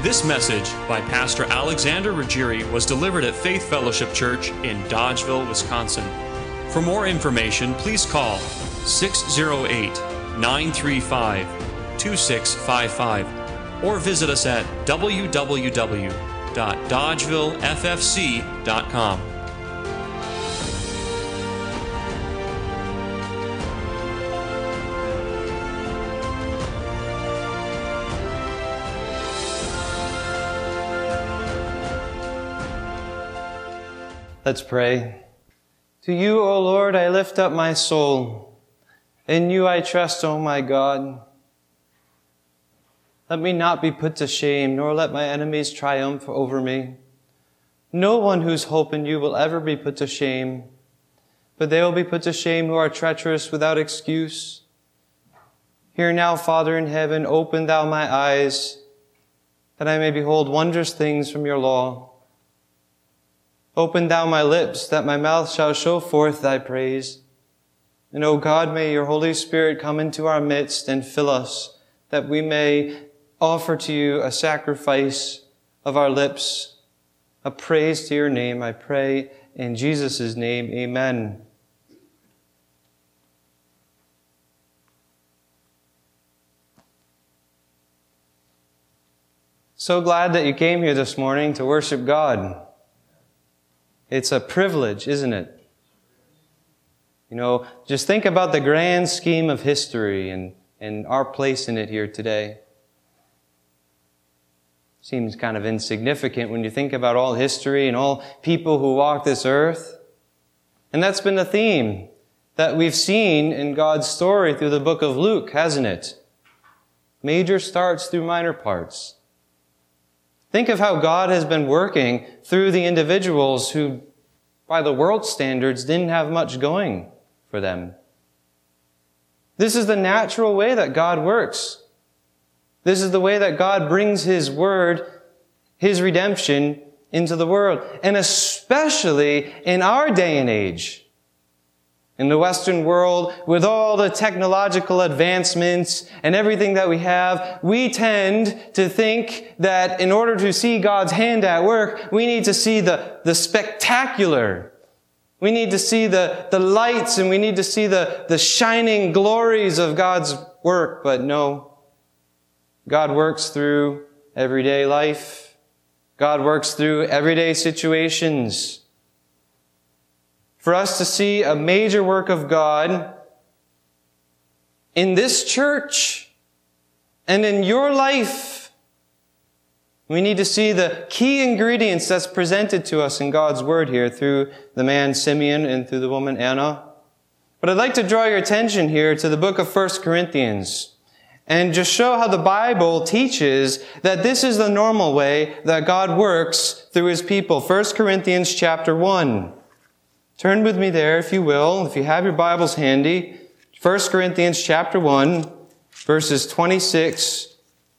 This message by Pastor Alexander Ruggieri was delivered at Faith Fellowship Church in Dodgeville, Wisconsin. For more information, please call 608-935-2655 or visit us at www.dodgevilleffc.com. Let's pray. To you, O Lord, I lift up my soul. In you I trust, O my God. Let me not be put to shame, nor let my enemies triumph over me. No one whose hope in you will ever be put to shame, but they will be put to shame who are treacherous without excuse. Hear now, Father in heaven, open thou my eyes, that I may behold wondrous things from your law. Open thou my lips, that my mouth shall show forth thy praise. And O God, may your Holy Spirit come into our midst and fill us, that we may offer to you a sacrifice of our lips, a praise to your name, I pray in Jesus' name, amen. So glad that you came here this morning to worship God. It's a privilege, isn't it? You know, just think about the grand scheme of history and our place in it here today. Seems kind of insignificant when you think about all history and all people who walk this earth. And that's been the theme that we've seen in God's story through the book of Luke, hasn't it? Major starts through minor parts. Think of how God has been working through the individuals who, by the world standards, didn't have much going for them. This is the natural way that God works. This is the way that God brings His word, His redemption, into the world. And especially in our day and age. In the Western world, with all the technological advancements and everything that we have, we tend to think that in order to see God's hand at work, we need to see the spectacular. We need to see the lights, and we need to see the shining glories of God's work. But no, God works through everyday life. God works through everyday situations. For us to see a major work of God in this church and in your life, we need to see the key ingredients that's presented to us in God's Word here through the man Simeon and through the woman Anna. But I'd like to draw your attention here to the book of 1 Corinthians and just show how the Bible teaches that this is the normal way that God works through His people. 1 Corinthians chapter 1. Turn with me there, if you will, if you have your Bibles handy. 1 Corinthians chapter 1, verses 26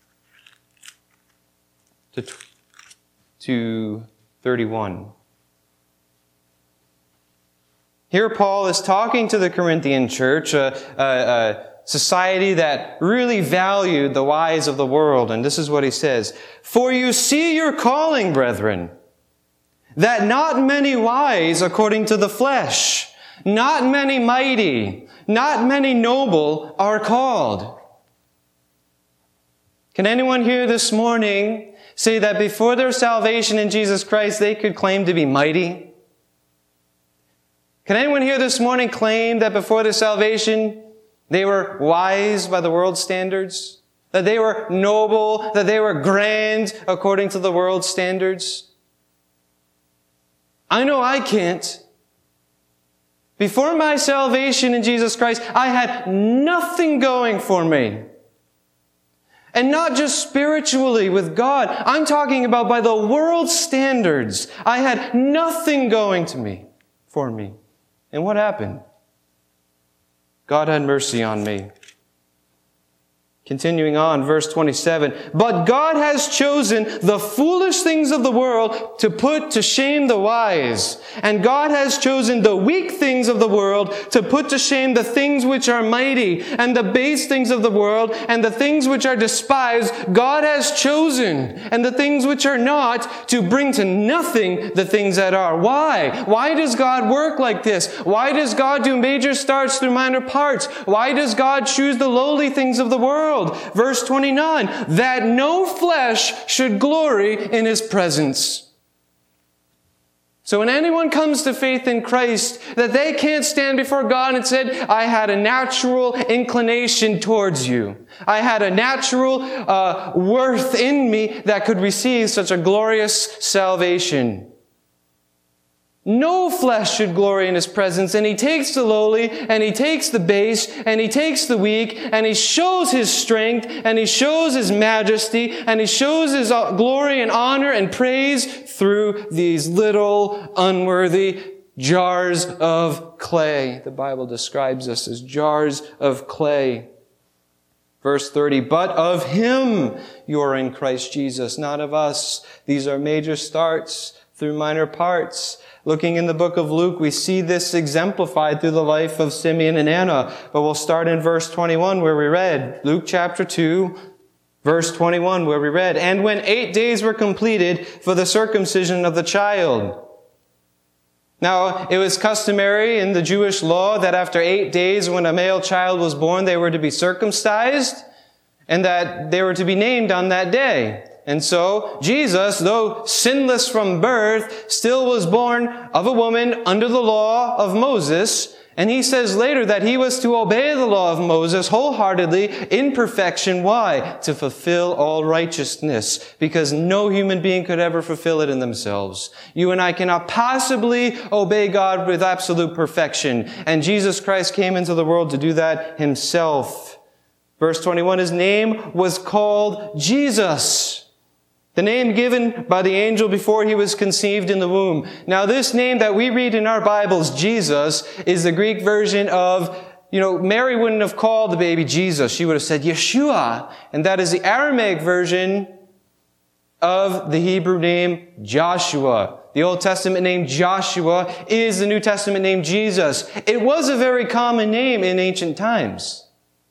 to 31. Here Paul is talking to the Corinthian church, a society that really valued the wise of the world. And this is what he says. For you see your calling, brethren, that not many wise according to the flesh, not many mighty, not many noble are called. Can anyone here this morning say that before their salvation in Jesus Christ, they could claim to be mighty? Can anyone here this morning claim that before their salvation, they were wise by the world's standards? That they were noble, that they were grand according to the world's standards? I know I can't. Before my salvation in Jesus Christ, I had nothing going for me. And not just spiritually with God. I'm talking about by the world's standards. I had nothing going for me. And what happened? God had mercy on me. Continuing on, verse 27, but God has chosen the foolish things of the world to put to shame the wise. And God has chosen the weak things of the world to put to shame the things which are mighty, and the base things of the world, and the things which are despised, God has chosen, and the things which are not, to bring to nothing the things that are. Why? Why does God work like this? Why does God do major starts through minor parts? Why does God choose the lowly things of the world? Verse 29, that no flesh should glory in His presence. So when anyone comes to faith in Christ, that they can't stand before God and say, I had a natural inclination towards you. I had a natural worth in me that could receive such a glorious salvation. No flesh should glory in His presence. And He takes the lowly, and He takes the base, and He takes the weak, and He shows His strength, and He shows His majesty, and He shows His glory and honor and praise through these little unworthy jars of clay. The Bible describes us as jars of clay. Verse 30, but of Him you are in Christ Jesus, not of us. These are major starts through minor parts. Looking in the book of Luke, we see this exemplified through the life of Simeon and Anna. But we'll start in verse 21 where we read, Luke chapter 2, verse 21 where we read, and when 8 days were completed for the circumcision of the child. Now, it was customary in the Jewish law that after 8 days when a male child was born, they were to be circumcised and that they were to be named on that day. And so, Jesus, though sinless from birth, still was born of a woman under the law of Moses. And He says later that He was to obey the law of Moses wholeheartedly in perfection. Why? To fulfill all righteousness. Because no human being could ever fulfill it in themselves. You and I cannot possibly obey God with absolute perfection. And Jesus Christ came into the world to do that Himself. Verse 21, His name was called Jesus. The name given by the angel before He was conceived in the womb. Now this name that we read in our Bibles, Jesus, is the Greek version of, Mary wouldn't have called the baby Jesus. She would have said Yeshua. And that is the Aramaic version of the Hebrew name Joshua. The Old Testament name Joshua is the New Testament name Jesus. It was a very common name in ancient times.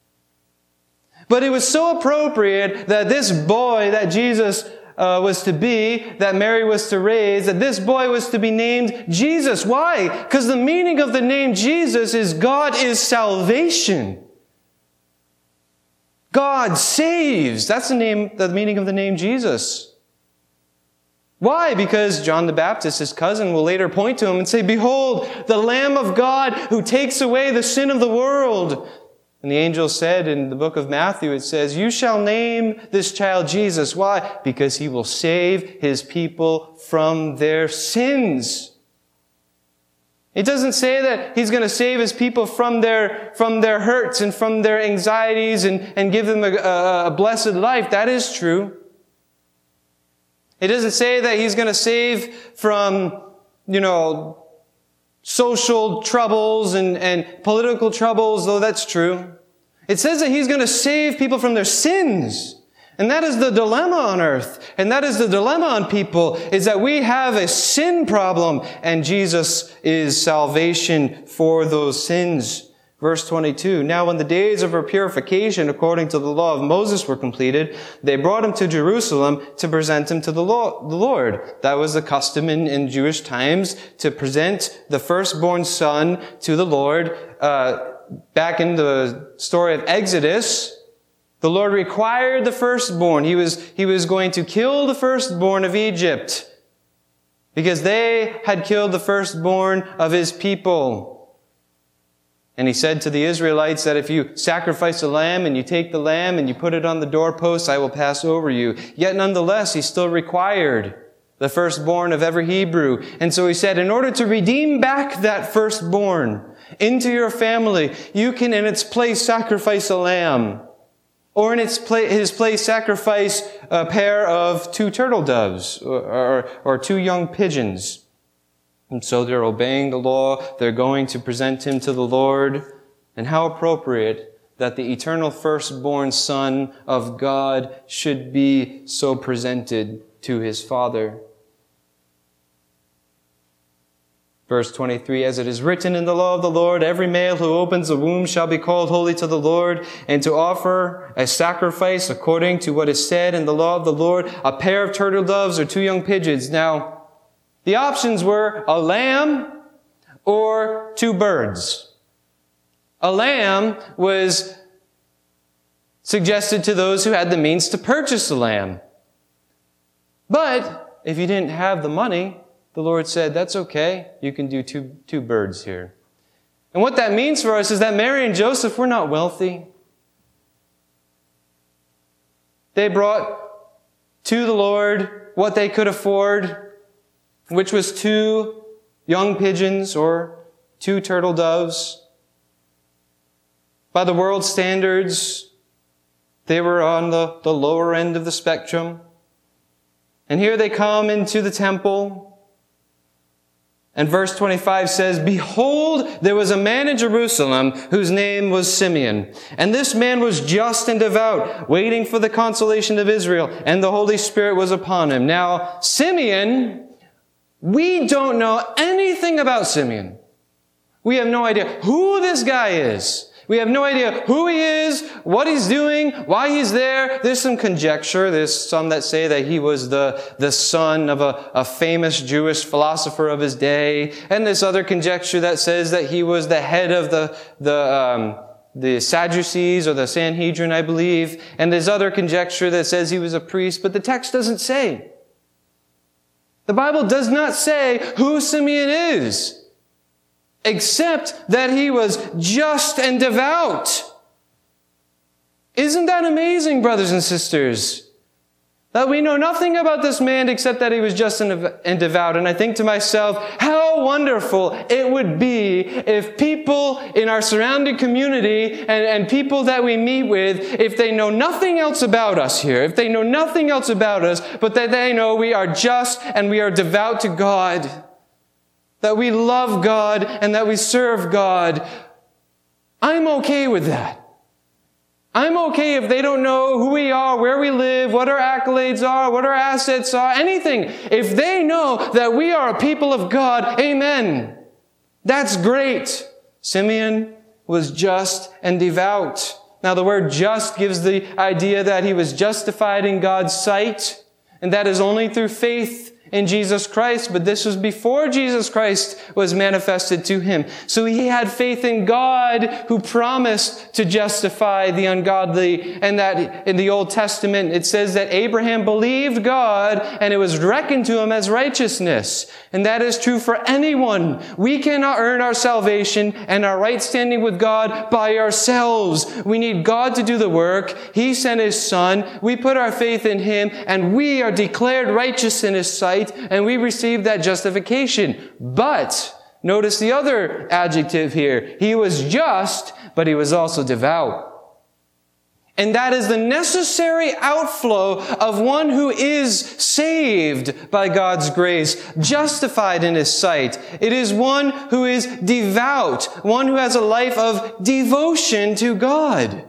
But it was so appropriate that this boy that Jesus was to be, that Mary was to raise, that this boy was to be named Jesus. Why? Because the meaning of the name Jesus is God is salvation. God saves. That's the meaning of the name Jesus. Why? Because John the Baptist, his cousin, will later point to him and say, behold, the Lamb of God who takes away the sin of the world. And the angel said in the book of Matthew, it says, you shall name this child Jesus. Why? Because He will save His people from their sins. It doesn't say that He's going to save His people from their hurts and from their anxieties and give them a blessed life. That is true. It doesn't say that He's going to save from, social troubles and political troubles, though that's true. It says that He's going to save people from their sins. And that is the dilemma on earth. And that is the dilemma on people, is that we have a sin problem, and Jesus is salvation for those sins. Verse 22, now when the days of her purification according to the law of Moses were completed, they brought Him to Jerusalem to present Him to the Lord. That was the custom in Jewish times, to present the firstborn son to the Lord. Back in the story of Exodus, the Lord required the firstborn. He was going to kill the firstborn of Egypt because they had killed the firstborn of His people. And He said to the Israelites that if you sacrifice a lamb and you take the lamb and you put it on the doorpost, I will pass over you. Yet nonetheless, He still required the firstborn of every Hebrew. And so He said, in order to redeem back that firstborn into your family, you can in its place sacrifice a lamb. Or in his place sacrifice a pair of 2 turtle doves or 2 young pigeons. And so they're obeying the law. They're going to present Him to the Lord. And how appropriate that the eternal firstborn Son of God should be so presented to his Father. Verse 23, as it is written in the law of the Lord, every male who opens the womb shall be called holy to the Lord, and to offer a sacrifice according to what is said in the law of the Lord, a pair of turtle doves or 2 young pigeons. Now, the options were a lamb or 2 birds. A lamb was suggested to those who had the means to purchase a lamb. But if you didn't have the money, the Lord said, that's okay. You can do two birds here. And what that means for us is that Mary and Joseph were not wealthy. They brought to the Lord what they could afford, which was 2 young pigeons or 2 turtle doves. By the world's standards, they were on the lower end of the spectrum. And here they come into the temple. And verse 25 says, behold, there was a man in Jerusalem whose name was Simeon. And this man was just and devout, waiting for the consolation of Israel. And the Holy Spirit was upon him. Now, Simeon, we don't know anything about Simeon. We have no idea who this guy is. We have no idea who he is, what he's doing, why he's there. There's some conjecture. There's some that say that he was the son of a famous Jewish philosopher of his day. And there's other conjecture that says that he was the head of the Sadducees or the Sanhedrin, I believe. And there's other conjecture that says he was a priest, but the text doesn't say. The Bible does not say who Simeon is, except that he was just and devout. Isn't that amazing, brothers and sisters? That we know nothing about this man except that he was just and devout. And I think to myself, how wonderful it would be if people in our surrounding community and people that we meet with, if they know nothing else about us here, if they know nothing else about us, but that they know we are just and we are devout to God, that we love God and that we serve God. I'm okay with that. I'm okay if they don't know who we are, where we live, what our accolades are, what our assets are, anything. If they know that we are a people of God, amen. That's great. Simeon was just and devout. Now the word just gives the idea that he was justified in God's sight, and that is only through faith in Jesus Christ, but this was before Jesus Christ was manifested to him. So he had faith in God who promised to justify the ungodly, and that in the Old Testament it says that Abraham believed God and it was reckoned to him as righteousness. And that is true for anyone. We cannot earn our salvation and our right standing with God by ourselves. We need God to do the work. He sent his Son. We put our faith in him and we are declared righteous in his sight. And we receive that justification. But, notice the other adjective here. He was just, but he was also devout. And that is the necessary outflow of one who is saved by God's grace, justified in his sight. It is one who is devout, one who has a life of devotion to God.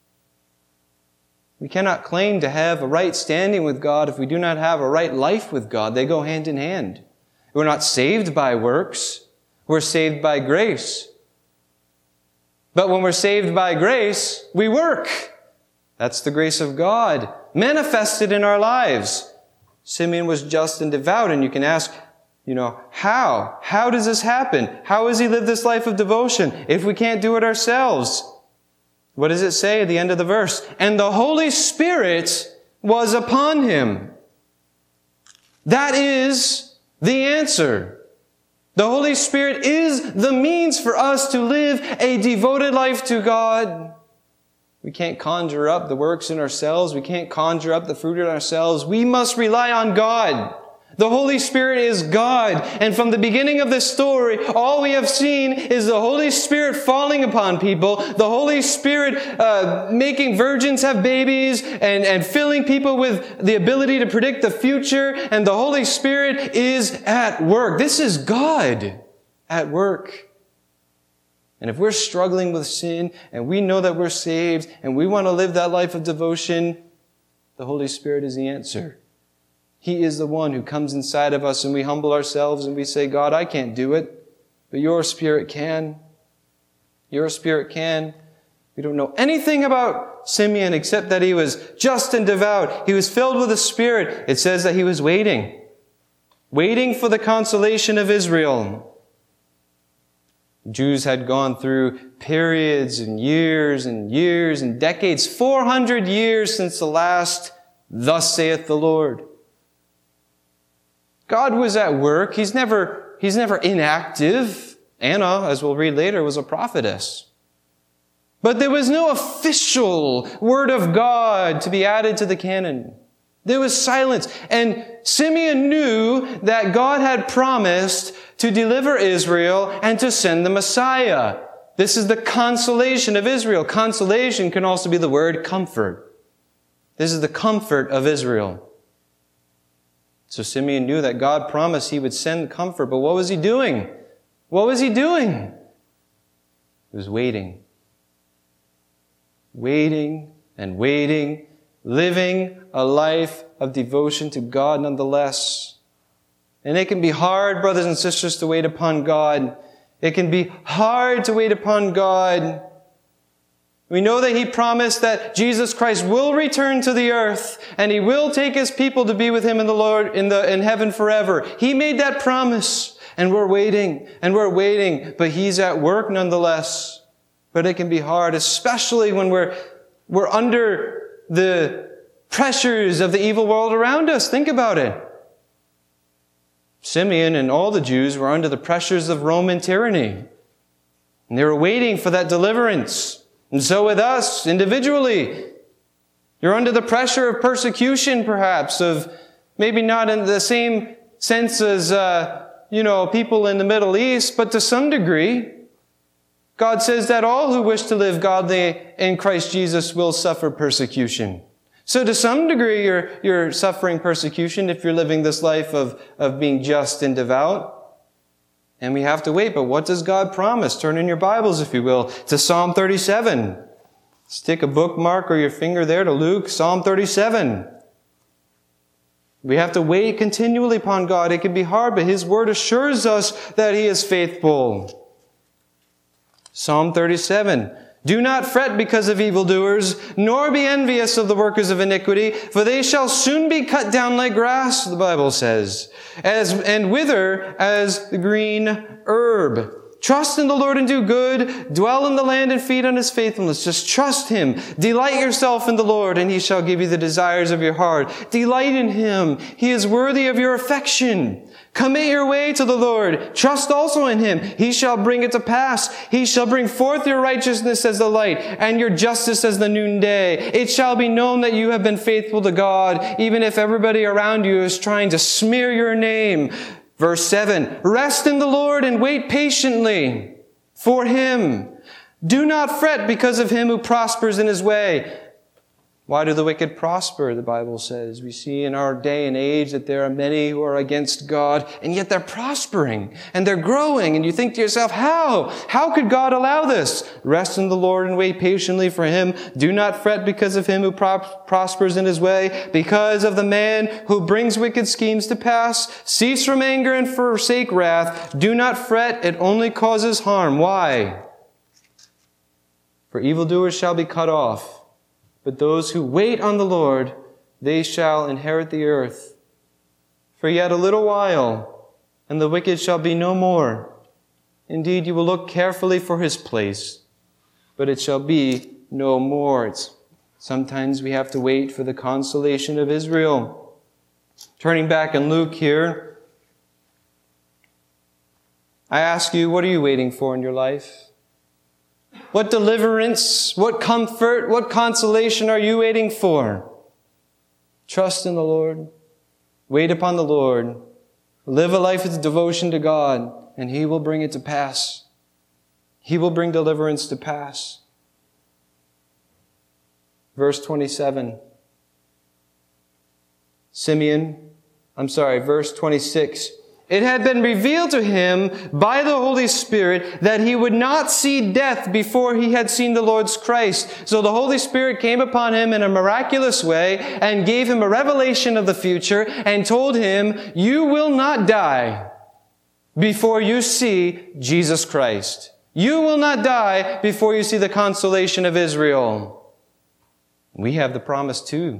We cannot claim to have a right standing with God if we do not have a right life with God. They go hand in hand. We're not saved by works. We're saved by grace. But when we're saved by grace, we work. That's the grace of God manifested in our lives. Simeon was just and devout, and you can ask, how? How does this happen? How does he live this life of devotion if we can't do it ourselves? What does it say at the end of the verse? And the Holy Spirit was upon him. That is the answer. The Holy Spirit is the means for us to live a devoted life to God. We can't conjure up the works in ourselves. We can't conjure up the fruit in ourselves. We must rely on God. The Holy Spirit is God. And from the beginning of this story, all we have seen is the Holy Spirit falling upon people, the Holy Spirit making virgins have babies and filling people with the ability to predict the future. And the Holy Spirit is at work. This is God at work. And if we're struggling with sin and we know that we're saved and we want to live that life of devotion, the Holy Spirit is the answer. He is the one who comes inside of us and we humble ourselves and we say, God, I can't do it, but your Spirit can. Your Spirit can. We don't know anything about Simeon except that he was just and devout. He was filled with the Spirit. It says that he was waiting for the consolation of Israel. Jews had gone through periods and years and decades, 400 years since the last, thus saith the Lord. God was at work. He's never inactive. Anna, as we'll read later, was a prophetess. But there was no official word of God to be added to the canon. There was silence. And Simeon knew that God had promised to deliver Israel and to send the Messiah. This is the consolation of Israel. Consolation can also be the word comfort. This is the comfort of Israel. So Simeon knew that God promised he would send comfort. But what was he doing? What was he doing? He was waiting. Waiting and waiting. Living a life of devotion to God nonetheless. And it can be hard, brothers and sisters, to wait upon God. It can be hard to wait upon God. We know that He promised that Jesus Christ will return to the earth and He will take His people to be with Him in the Lord in heaven forever. He made that promise, and we're waiting, but He's at work nonetheless. But it can be hard, especially when we're under the pressures of the evil world around us. Think about it. Simeon and all the Jews were under the pressures of Roman tyranny. And they were waiting for that deliverance. And so with us, individually, you're under the pressure of persecution, perhaps, of maybe not in the same sense as, people in the Middle East, but to some degree. God says that all who wish to live godly in Christ Jesus will suffer persecution. So to some degree, you're suffering persecution if you're living this life of being just and devout. And we have to wait. But what does God promise? Turn in your Bibles, if you will, to Psalm 37. Stick a bookmark or your finger there to Luke, Psalm 37. We have to wait continually upon God. It can be hard, but His Word assures us that He is faithful. Psalm 37. Do not fret because of evildoers, nor be envious of the workers of iniquity, for they shall soon be cut down like grass, the Bible says, and wither as the green herb. Trust in the Lord and do good. Dwell in the land and feed on His faithfulness. Just trust Him. Delight yourself in the Lord, and He shall give you the desires of your heart. Delight in Him. He is worthy of your affection. Commit your way to the Lord. Trust also in Him. He shall bring it to pass. He shall bring forth your righteousness as the light and your justice as the noonday. It shall be known that you have been faithful to God, even if everybody around you is trying to smear your name. Verse 7, rest in the Lord and wait patiently for Him. Do not fret because of him who prospers in his way. Why do the wicked prosper, the Bible says? We see in our day and age that there are many who are against God, and yet they're prospering, and they're growing, and you think to yourself, how? How could God allow this? Rest in the Lord and wait patiently for Him. Do not fret because of him who prospers in his way, because of the man who brings wicked schemes to pass. Cease from anger and forsake wrath. Do not fret, it only causes harm. Why? For evildoers shall be cut off. But those who wait on the Lord, they shall inherit the earth. For yet a little while, and the wicked shall be no more. Indeed, you will look carefully for his place, but it shall be no more. Sometimes we have to wait for the consolation of Israel. Turning back in Luke here, I ask you, what are you waiting for in your life? What deliverance, what comfort, what consolation are you waiting for? Trust in the Lord. Wait upon the Lord. Live a life of devotion to God, and He will bring it to pass. He will bring deliverance to pass. Verse 27. Verse 26. It had been revealed to him by the Holy Spirit that he would not see death before he had seen the Lord's Christ. So the Holy Spirit came upon him in a miraculous way and gave him a revelation of the future and told him, you will not die before you see Jesus Christ. You will not die before you see the consolation of Israel. We have the promise too,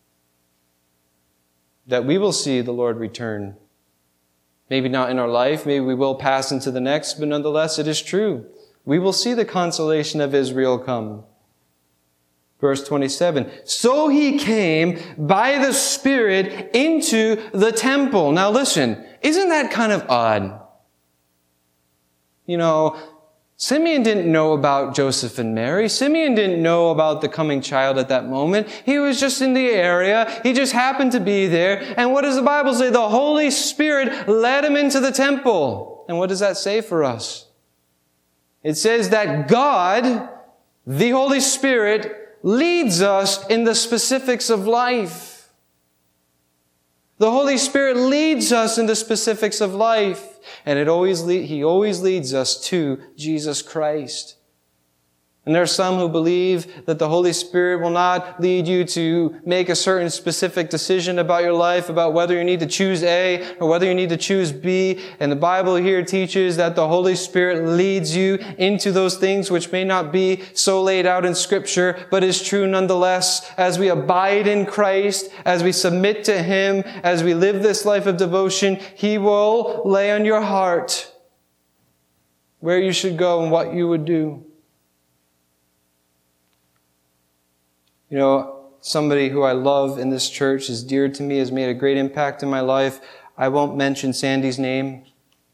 that we will see the Lord return. Maybe not in our life, maybe we will pass into the next, but nonetheless it is true. We will see the consolation of Israel come. Verse 27, so he came by the Spirit into the temple. Now listen, isn't that kind of odd? You know, Simeon didn't know about Joseph and Mary. Simeon didn't know about the coming child at that moment. He was just in the area. He just happened to be there. And what does the Bible say? The Holy Spirit led him into the temple. And what does that say for us? It says that God, the Holy Spirit, leads us in the specifics of life. The Holy Spirit leads us in the specifics of life. And He always leads us to Jesus Christ. And there are some who believe that the Holy Spirit will not lead you to make a certain specific decision about your life, about whether you need to choose A or whether you need to choose B. And the Bible here teaches that the Holy Spirit leads you into those things which may not be so laid out in Scripture, but is true nonetheless. As we abide in Christ, as we submit to Him, as we live this life of devotion, He will lay on your heart where you should go and what you would do. You know, somebody who I love in this church is dear to me, has made a great impact in my life. I won't mention Sandy's name.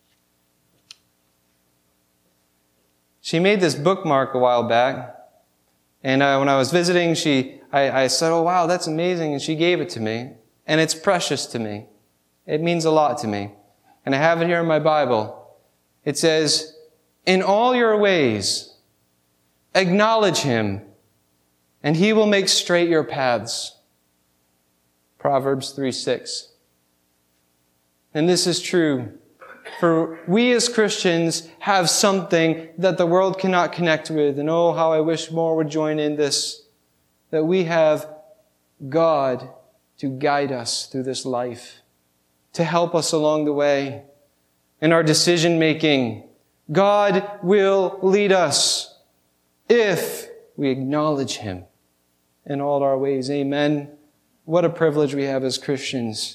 She made this bookmark a while back. And when I was visiting, I said, oh wow, that's amazing. And she gave it to me. And it's precious to me. It means a lot to me. And I have it here in my Bible. It says, in all your ways, acknowledge Him, and He will make straight your paths. Proverbs 3:6. And this is true. For we as Christians have something that the world cannot connect with. And oh, how I wish more would join in this. That we have God to guide us through this life. To help us along the way. In our decision making. God will lead us. If we acknowledge Him in all our ways. Amen. What a privilege we have as Christians.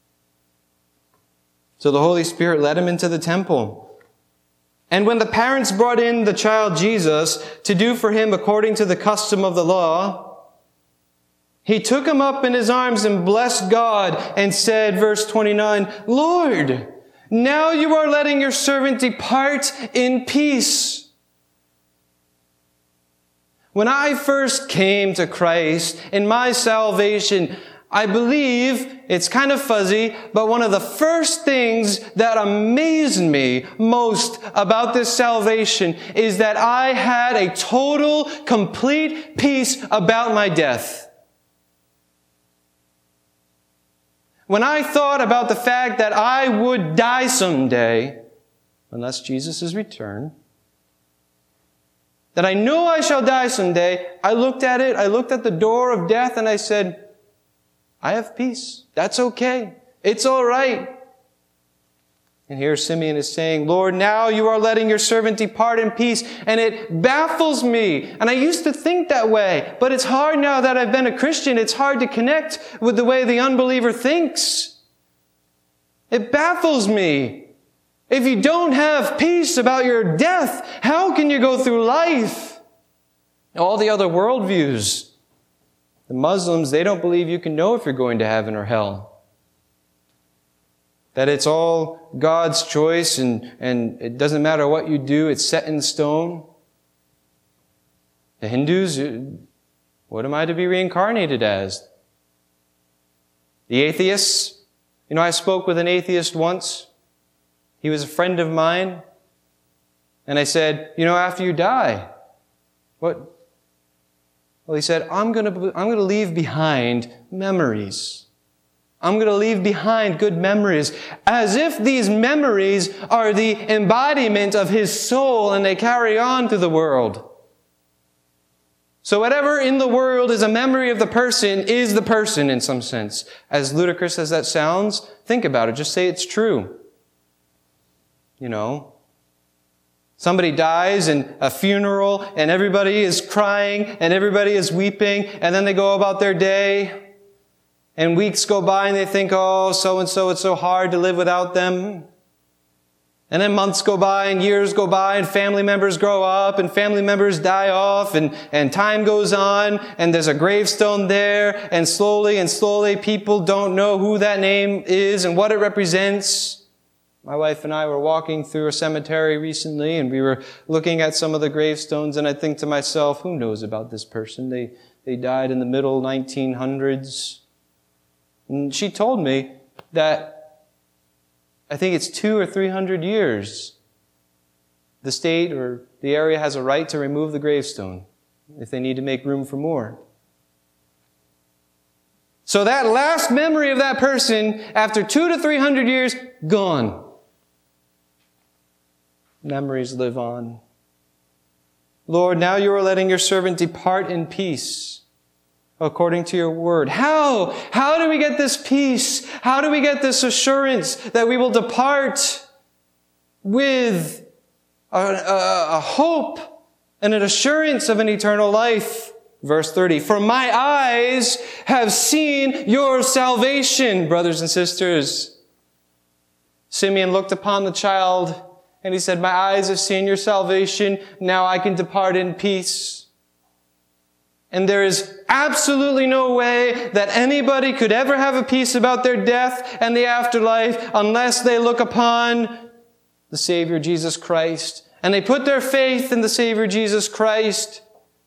So the Holy Spirit led him into the temple. And when the parents brought in the child Jesus to do for him according to the custom of the law, he took him up in his arms and blessed God and said, verse 29, Lord, now you are letting your servant depart in peace. When I first came to Christ in my salvation, I believe, it's kind of fuzzy, but one of the first things that amazed me most about this salvation is that I had a total, complete peace about my death. When I thought about the fact that I would die someday, unless Jesus' return, that I know I shall die someday, I looked at it, I looked at the door of death, and I said, I have peace. That's okay. It's all right. And here Simeon is saying, Lord, now you are letting your servant depart in peace. And it baffles me. And I used to think that way. But it's hard now that I've been a Christian. It's hard to connect with the way the unbeliever thinks. It baffles me. If you don't have peace about your death, how can you go through life? All the other worldviews. The Muslims, they don't believe you can know if you're going to heaven or hell. That it's all God's choice and it doesn't matter what you do, it's set in stone. The Hindus, what am I to be reincarnated as? The atheists, I spoke with an atheist once. He was a friend of mine. And I said, after you die, what? Well, he said, I'm going to leave behind memories. I'm going to leave behind good memories, as if these memories are the embodiment of his soul and they carry on through the world. So whatever in the world is a memory of the person is the person in some sense. As ludicrous as that sounds, think about it. Just say it's true. You know, somebody dies in a funeral and everybody is crying and everybody is weeping, and then they go about their day. And weeks go by and they think, oh, so-and-so, it's so hard to live without them. And then months go by and years go by and family members grow up and family members die off and time goes on and there's a gravestone there, and slowly people don't know who that name is and what it represents. My wife and I were walking through a cemetery recently and we were looking at some of the gravestones, and I think to myself, who knows about this person? They died in the middle 1900s. And she told me that I think it's 200 or 300 years the state or the area has a right to remove the gravestone if they need to make room for more. So that last memory of that person, after 200 to 300 years, gone. Memories live on. Lord, now you are letting your servant depart in peace, according to your word. How? How do we get this peace? How do we get this assurance that we will depart with a hope and an assurance of an eternal life? Verse 30, for my eyes have seen your salvation, brothers and sisters. Simeon looked upon the child and he said, my eyes have seen your salvation. Now I can depart in peace. And there is absolutely no way that anybody could ever have a peace about their death and the afterlife unless they look upon the Savior Jesus Christ. And they put their faith in the Savior Jesus Christ.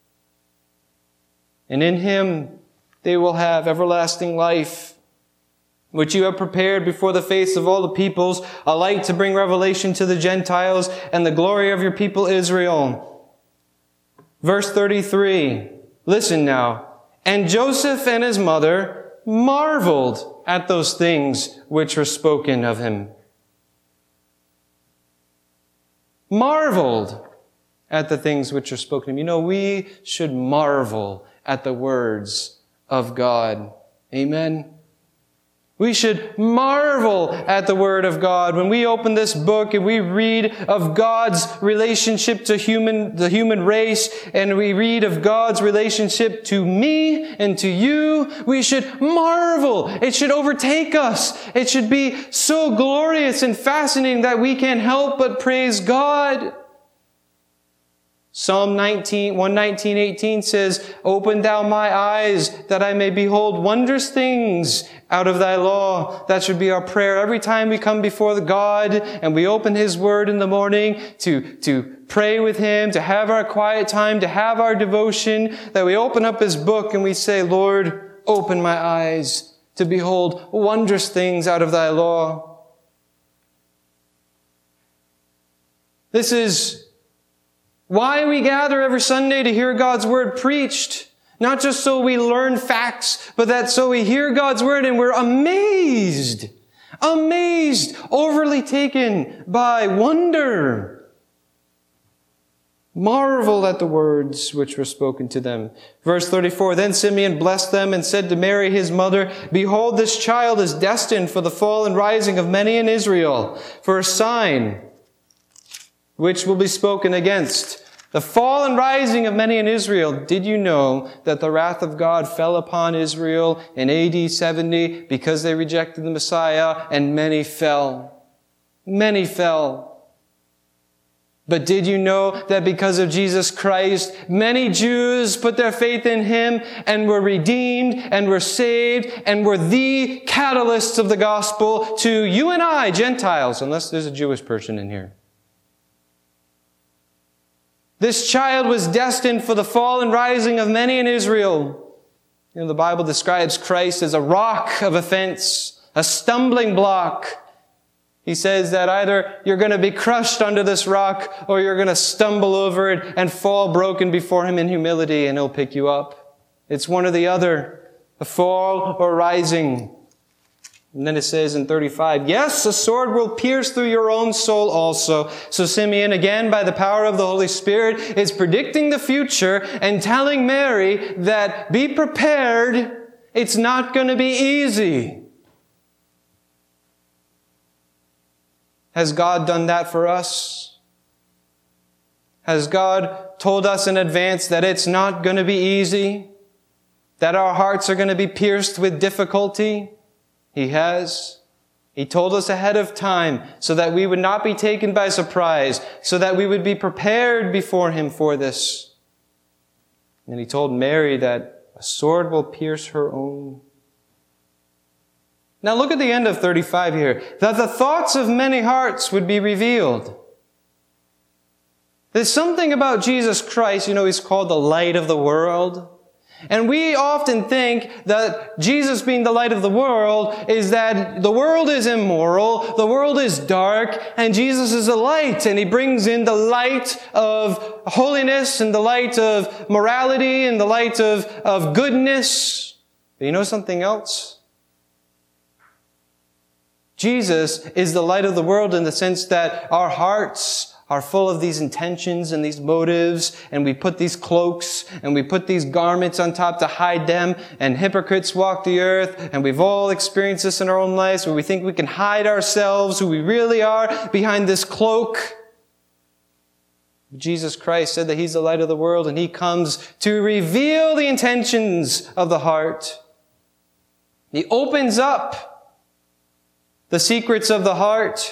And in Him they will have everlasting life, which you have prepared before the face of all the peoples, a light to bring revelation to the Gentiles and the glory of your people Israel. Verse 33. Listen now. And Joseph and his mother marveled at those things which were spoken of him. Marveled at the things which are spoken of him. You know, we should marvel at the words of God. Amen. We should marvel at the Word of God. When we open this book and we read of God's relationship to the human race, and we read of God's relationship to me and to you, we should marvel. It should overtake us. It should be so glorious and fascinating that we can't help but praise God. Psalm 119:18 says, open thou my eyes that I may behold wondrous things out of thy law. That should be our prayer every time we come before the God and we open His Word in the morning to pray with Him, to have our quiet time, to have our devotion, that we open up His book and we say, Lord, open my eyes to behold wondrous things out of thy law. This is why we gather every Sunday to hear God's Word preached. Not just so we learn facts, but that so we hear God's Word and we're amazed, overly taken by wonder. Marvel at the words which were spoken to them. Verse 34, then Simeon blessed them and said to Mary his mother, behold, this child is destined for the fall and rising of many in Israel, for a sign which will be spoken against. The fall and rising of many in Israel. Did you know that the wrath of God fell upon Israel in AD 70 because they rejected the Messiah, and many fell? Many fell. But did you know that because of Jesus Christ, many Jews put their faith in Him and were redeemed and were saved and were the catalysts of the gospel to you and I, Gentiles, unless there's a Jewish person in here. This child was destined for the fall and rising of many in Israel. You know, the Bible describes Christ as a rock of offense, a stumbling block. He says that either you're going to be crushed under this rock or you're going to stumble over it and fall broken before Him in humility, and He'll pick you up. It's one or the other, a fall or rising. And then it says in 35, yes, a sword will pierce through your own soul also. So Simeon, again, by the power of the Holy Spirit, is predicting the future and telling Mary that be prepared, it's not going to be easy. Has God done that for us? Has God told us in advance that it's not going to be easy? That our hearts are going to be pierced with difficulty? He has. He told us ahead of time so that we would not be taken by surprise, so that we would be prepared before Him for this. And He told Mary that a sword will pierce her own. Now look at the end of 35 here. That the thoughts of many hearts would be revealed. There's something about Jesus Christ, He's called the light of the world. And we often think that Jesus being the light of the world is that the world is immoral, the world is dark, and Jesus is the light, and He brings in the light of holiness and the light of morality and the light of goodness. But you know something else? Jesus is the light of the world in the sense that our hearts are full of these intentions and these motives, and we put these cloaks and we put these garments on top to hide them, and hypocrites walk the earth, and we've all experienced this in our own lives where we think we can hide ourselves, who we really are, behind this cloak. Jesus Christ said that He's the light of the world, and He comes to reveal the intentions of the heart. He opens up the secrets of the heart.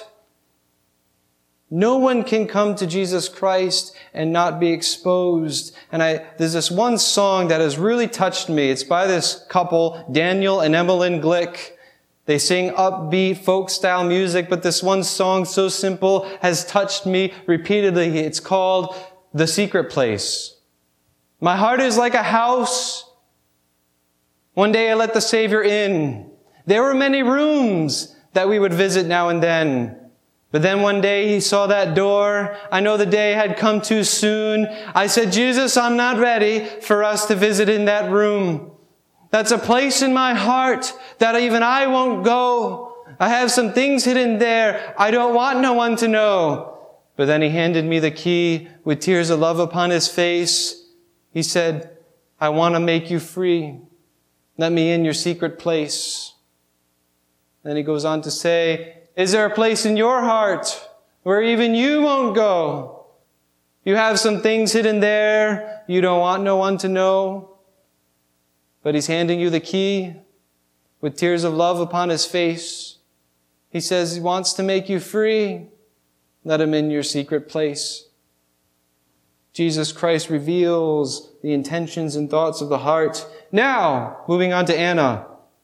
No one can come to Jesus Christ and not be exposed. And there's this one song that has really touched me. It's by this couple, Daniel and Emmeline Glick. They sing upbeat folk-style music, but this one song, so simple, has touched me repeatedly. It's called The Secret Place. My heart is like a house. One day I let the Savior in. There were many rooms that we would visit now and then. But then one day He saw that door. I know the day had come too soon. I said, Jesus, I'm not ready for us to visit in that room. That's a place in my heart that even I won't go. I have some things hidden there. I don't want no one to know. But then He handed me the key with tears of love upon His face. He said, I want to make you free. Let me in your secret place. Then He goes on to say, is there a place in your heart where even you won't go? You have some things hidden there you don't want no one to know. But He's handing you the key with tears of love upon His face. He says He wants to make you free. Let Him in your secret place. Jesus Christ reveals the intentions and thoughts of the heart. Now, moving on to Anna.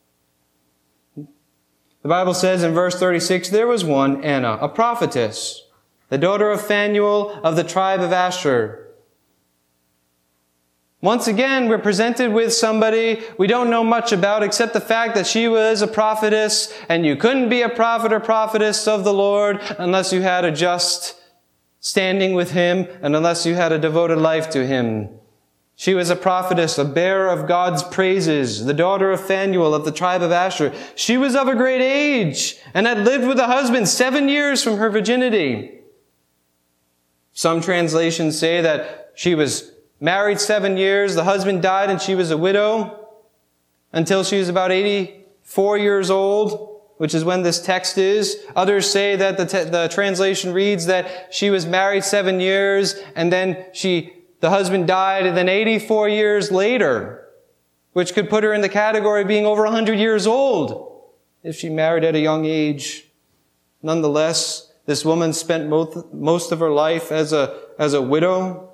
The Bible says in verse 36, there was one, Anna, a prophetess, the daughter of Phanuel of the tribe of Asher. Once again, we're presented with somebody we don't know much about except the fact that she was a prophetess, and you couldn't be a prophet or prophetess of the Lord unless you had a just standing with Him and unless you had a devoted life to Him. She was a prophetess, a bearer of God's praises, the daughter of Phanuel of the tribe of Asher. She was of a great age and had lived with a husband 7 years from her virginity. Some translations say that she was married 7 years, the husband died, and she was a widow until she was about 84 years old, which is when this text is. Others say that the translation reads that she was married 7 years and then the husband died, and then 84 years later, which could put her in the category of being over 100 years old if she married at a young age. Nonetheless, this woman spent most of her life as a widow.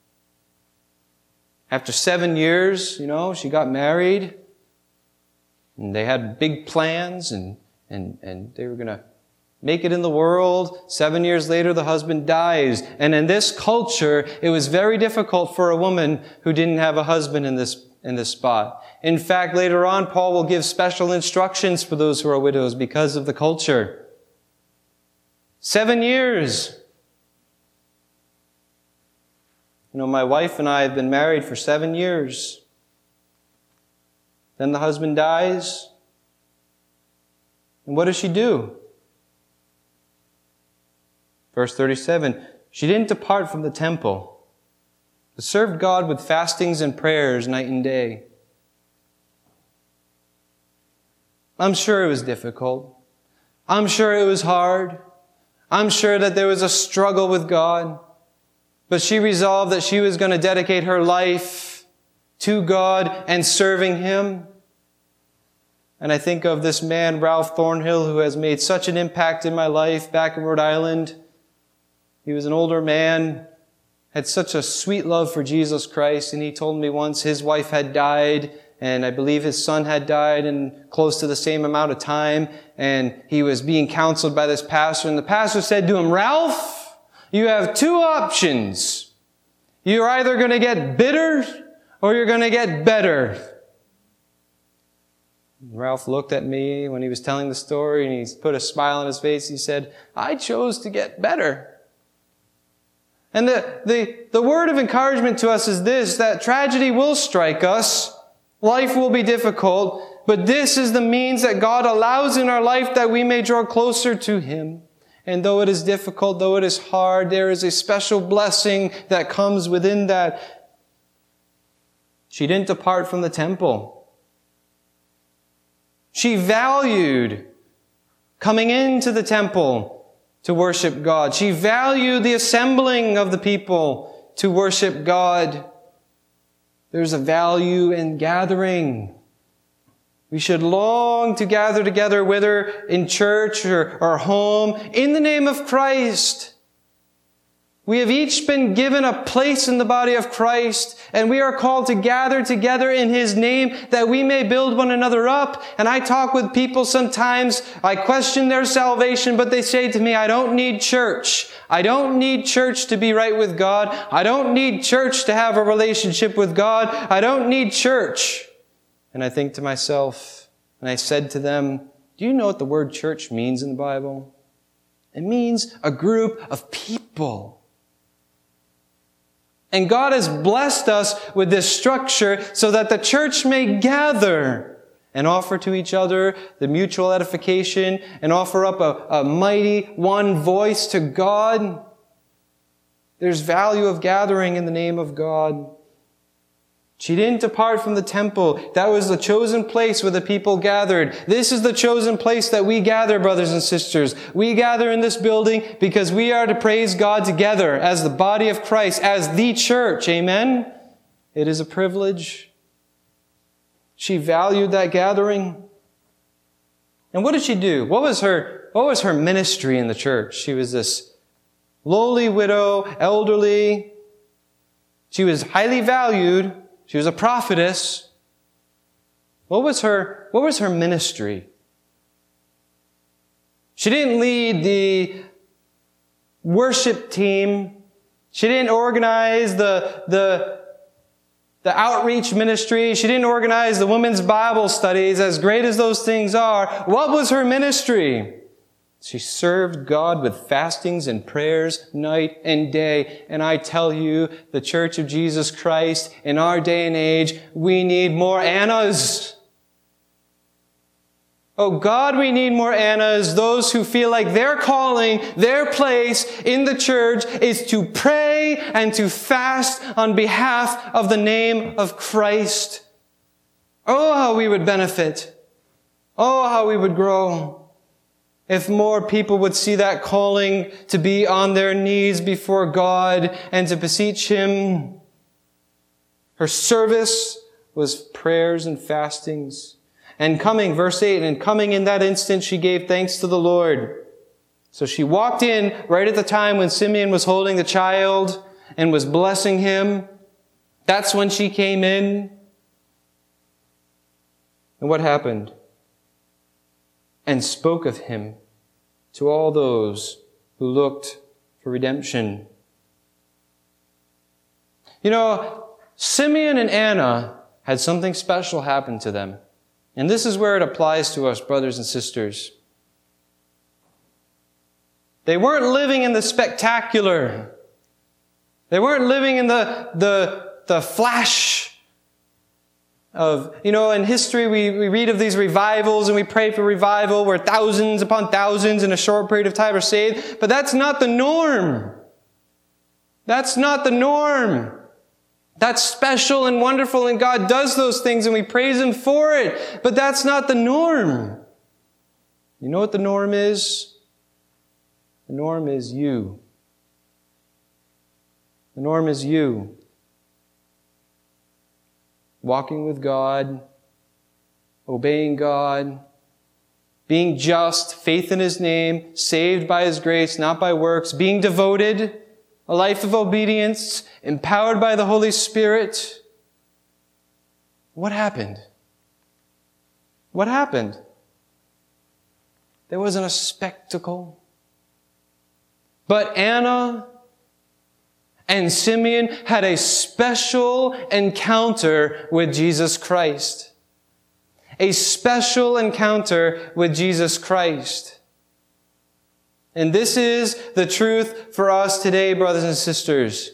After 7 years, she got married, and they had big plans, and they were going to make it in the world. 7 years later, the husband dies. And in this culture, it was very difficult for a woman who didn't have a husband in this spot. In fact, later on, Paul will give special instructions for those who are widows because of the culture. 7 years. My wife and I have been married for 7 years. Then the husband dies. And what does she do? Verse 37, she didn't depart from the temple, but served God with fastings and prayers night and day. I'm sure it was difficult. I'm sure it was hard. I'm sure that there was a struggle with God. But she resolved that she was going to dedicate her life to God and serving Him. And I think of this man, Ralph Thornhill, who has made such an impact in my life back in Rhode Island. He was an older man, had such a sweet love for Jesus Christ, and he told me once his wife had died, and I believe his son had died in close to the same amount of time, and he was being counseled by this pastor, and the pastor said to him, "Ralph, you have two options. You're either going to get bitter or you're going to get better." Ralph looked at me when he was telling the story, and he put a smile on his face. He said, "I chose to get better." And the word of encouragement to us is this, that tragedy will strike us. Life will be difficult, but this is the means that God allows in our life that we may draw closer to Him. And though it is difficult, though it is hard, there is a special blessing that comes within that. She didn't depart from the temple. She valued coming into the temple to worship God. She valued the assembling of the people to worship God. There's a value in gathering. We should long to gather together, whether in church or home, in the name of Christ. We have each been given a place in the body of Christ, and we are called to gather together in His name that we may build one another up. And I talk with people sometimes, I question their salvation, but they say to me, "I don't need church. I don't need church to be right with God. I don't need church to have a relationship with God. I don't need church." And I think to myself, and I said to them, "Do you know what the word church means in the Bible? It means a group of people. And God has blessed us with this structure so that the church may gather and offer to each other the mutual edification and offer up a mighty one voice to God." There's value of gathering in the name of God. She didn't depart from the temple. That was the chosen place where the people gathered. This is the chosen place that we gather, brothers and sisters. We gather in this building because we are to praise God together as the body of Christ, as the church. Amen? It is a privilege. She valued that gathering. And what did she do? What was her ministry in the church? She was this lowly widow, elderly. She was highly valued. She was a prophetess. What was her ministry? She didn't lead the worship team. She didn't organize the outreach ministry. She didn't organize the women's Bible studies, as great as those things are. What was her ministry? She served God with fastings and prayers night and day. And I tell you, the Church of Jesus Christ, in our day and age, we need more Annas. Oh God, we need more Annas, those who feel like their calling, their place in the church is to pray and to fast on behalf of the name of Christ. Oh, how we would benefit. Oh, how we would grow. If more people would see that calling to be on their knees before God and to beseech Him. Her service was prayers and fastings. And coming, verse 8, and coming in that instant, she gave thanks to the Lord. So she walked in right at the time when Simeon was holding the child and was blessing him. That's when she came in. And what happened? And spoke of him to all those who looked for redemption. You know, Simeon and Anna had something special happen to them. And this is where it applies to us, brothers and sisters. They weren't living in the spectacular. They weren't living in the flash in history we read of these revivals and we pray for revival where thousands upon thousands in a short period of time are saved. But that's not the norm. That's not the norm. That's special and wonderful, and God does those things and we praise Him for it. But that's not the norm. You know what the norm is? The norm is you. The norm is you. Walking with God, obeying God, being just, faith in His name, saved by His grace, not by works, being devoted, a life of obedience, empowered by the Holy Spirit. What happened? What happened? There wasn't a spectacle. But Anna and Simeon had a special encounter with Jesus Christ. A special encounter with Jesus Christ. And this is the truth for us today, brothers and sisters.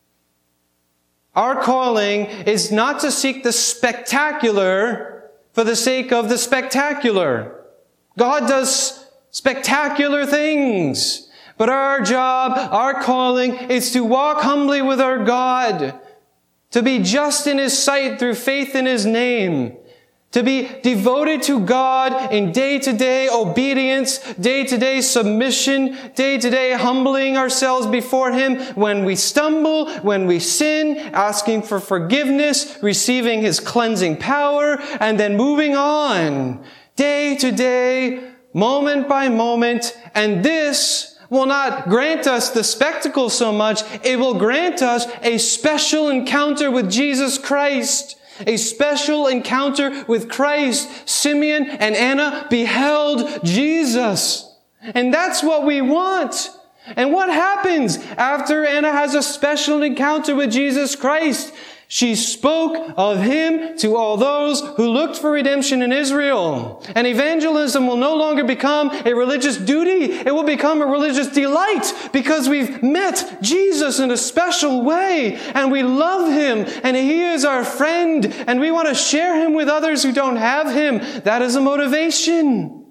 Our calling is not to seek the spectacular for the sake of the spectacular. God does spectacular things. But our job, our calling, is to walk humbly with our God, to be just in His sight through faith in His name, to be devoted to God in day-to-day obedience, day-to-day submission, day-to-day humbling ourselves before Him when we stumble, when we sin, asking for forgiveness, receiving His cleansing power, and then moving on, day-to-day, moment by moment, and this will not grant us the spectacle so much. It will grant us a special encounter with Jesus Christ. A special encounter with Christ. Simeon and Anna beheld Jesus. And that's what we want. And what happens after Anna has a special encounter with Jesus Christ? She spoke of Him to all those who looked for redemption in Israel. And evangelism will no longer become a religious duty. It will become a religious delight because we've met Jesus in a special way and we love Him and He is our friend and we want to share Him with others who don't have Him. That is a motivation.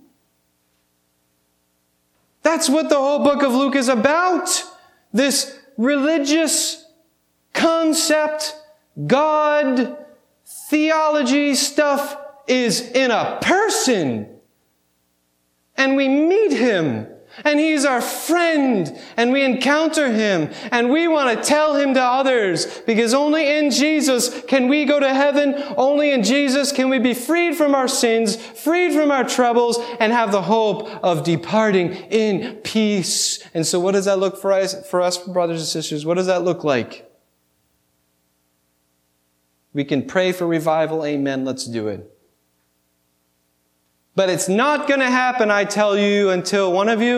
That's what the whole book of Luke is about. This religious concept, God, theology stuff is in a person. And we meet Him. And He's our friend. And we encounter Him. And we want to tell Him to others. Because only in Jesus can we go to heaven. Only in Jesus can we be freed from our sins, freed from our troubles, and have the hope of departing in peace. And so what does that look for us, brothers and sisters? What does that look like? We can pray for revival. Amen. Let's do it. But it's not going to happen, I tell you, until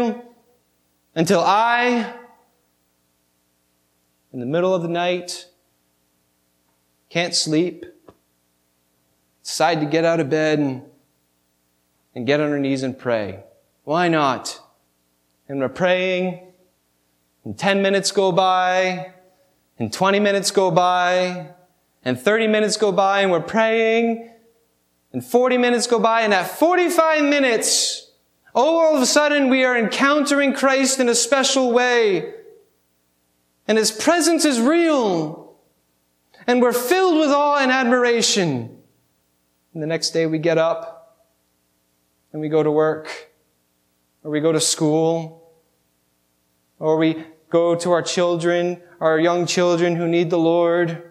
I, in the middle of the night, can't sleep, decide to get out of bed and get on our knees and pray. Why not? And we're praying, and 10 minutes go by, and 20 minutes go by, and 30 minutes go by, and we're praying, and 40 minutes go by, and at 45 minutes, all of a sudden we are encountering Christ in a special way. And His presence is real. And we're filled with awe and admiration. And the next day we get up, and we go to work, or we go to school, or we go to our children, our young children who need the Lord.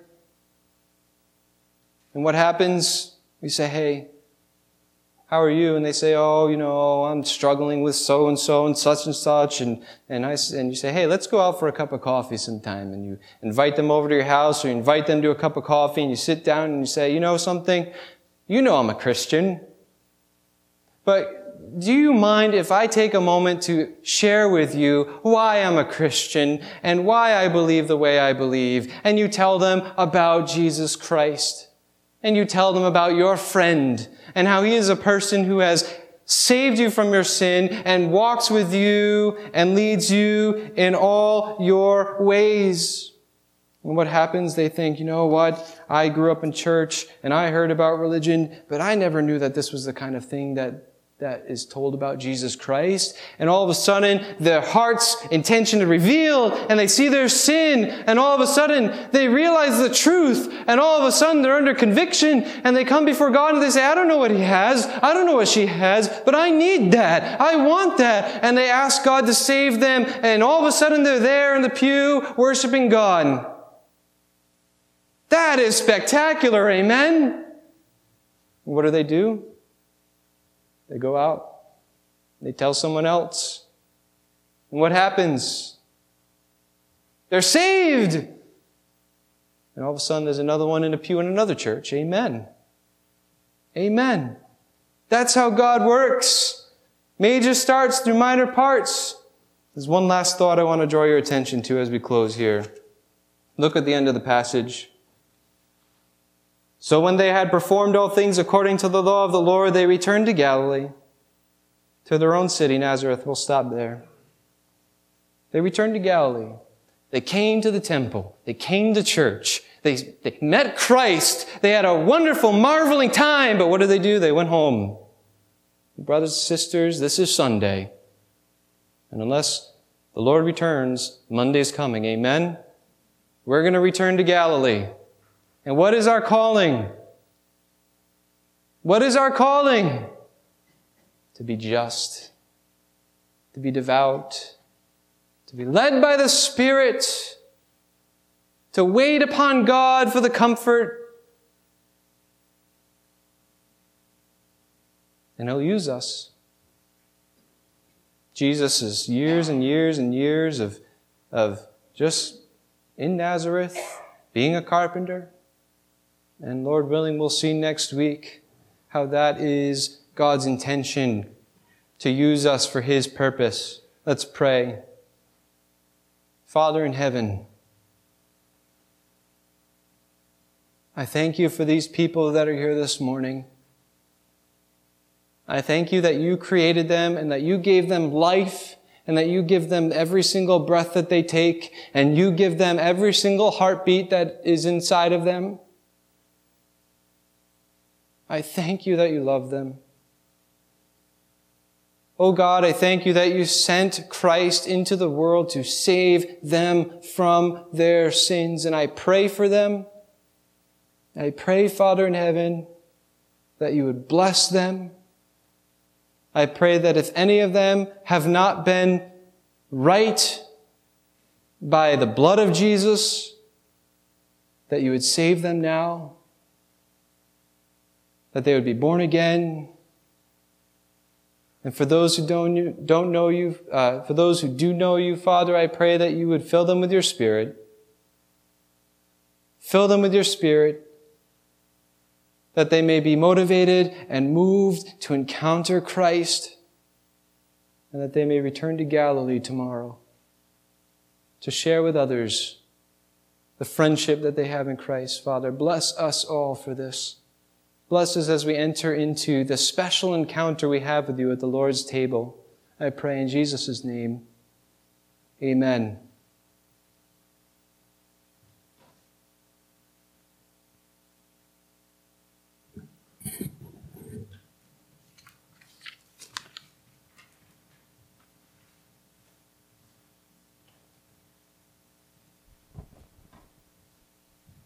And what happens? We say, hey, how are you? And they say, oh, I'm struggling with so-and-so and such. And you say, hey, let's go out for a cup of coffee sometime. And you invite them over to your house, or you invite them to a cup of coffee, and you sit down and you say, you know something? You know I'm a Christian. But do you mind if I take a moment to share with you why I'm a Christian and why I believe the way I believe? And you tell them about Jesus Christ. And you tell them about your friend and how he is a person who has saved you from your sin and walks with you and leads you in all your ways. And what happens? They think, you know what? I grew up in church and I heard about religion, but I never knew that this was the kind of thing that is told about Jesus Christ. And all of a sudden, their heart's intention is revealed and they see their sin. And all of a sudden, they realize the truth. And all of a sudden, they're under conviction and they come before God and they say, I don't know what he has. I don't know what she has, but I need that. I want that. And they ask God to save them. And all of a sudden, they're there in the pew worshiping God. That is spectacular. Amen. What do? They go out. They tell someone else. And what happens? They're saved. And all of a sudden there's another one in a pew in another church. Amen. Amen. That's how God works. Major starts through minor parts. There's one last thought I want to draw your attention to as we close here. Look at the end of the passage. So when they had performed all things according to the law of the Lord, they returned to Galilee, to their own city, Nazareth. We'll stop there. They returned to Galilee. They came to the temple. They came to church. They met Christ. They had a wonderful, marveling time. But what did they do? They went home. Brothers and sisters, this is Sunday. And unless the Lord returns, Monday's coming. Amen? We're going to return to Galilee. And what is our calling? What is our calling? To be just, to be devout, to be led by the Spirit, to wait upon God for the comfort. And He'll use us. Jesus' years and years and years of just in Nazareth, being a carpenter. And Lord willing, we'll see next week how that is God's intention to use us for His purpose. Let's pray. Father in heaven, I thank You for these people that are here this morning. I thank You that You created them and that You gave them life and that You give them every single breath that they take and You give them every single heartbeat that is inside of them. I thank You that You love them. Oh God, I thank You that You sent Christ into the world to save them from their sins. And I pray for them. I pray, Father in heaven, that You would bless them. I pray that if any of them have not been right by the blood of Jesus, that You would save them now. That they would be born again. And for those who don't know You, for those who do know You, Father, I pray that You would fill them with Your Spirit. Fill them with Your Spirit, that they may be motivated and moved to encounter Christ, and that they may return to Galilee tomorrow to share with others the friendship that they have in Christ. Father, bless us all for this. Bless us as we enter into the special encounter we have with You at the Lord's table. I pray in Jesus' name. Amen.